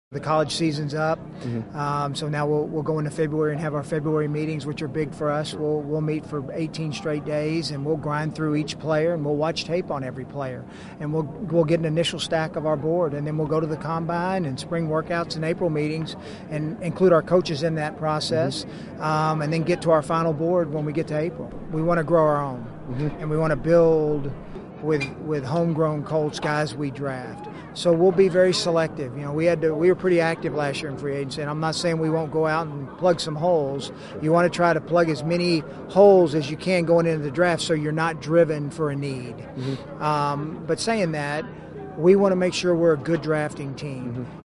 The college season's up, so now we'll go into February and have our February meetings, which are big for us. We'll meet for 18 straight days, and we'll grind through each player, and we'll watch tape on every player, and we'll get an initial stack of our board, and then we'll go to the combine and spring workouts and April meetings, and include our coaches in that process, and then get to our final board when we get to April. We want to grow our own, and we want to build with homegrown Colts guys we draft. So we'll be very selective. You know, we were pretty active last year in free agency, and I'm not saying we won't go out and plug some holes. You want to try to plug as many holes as you can going into the draft so you're not driven for a need. But saying that, we want to make sure we're a good drafting team.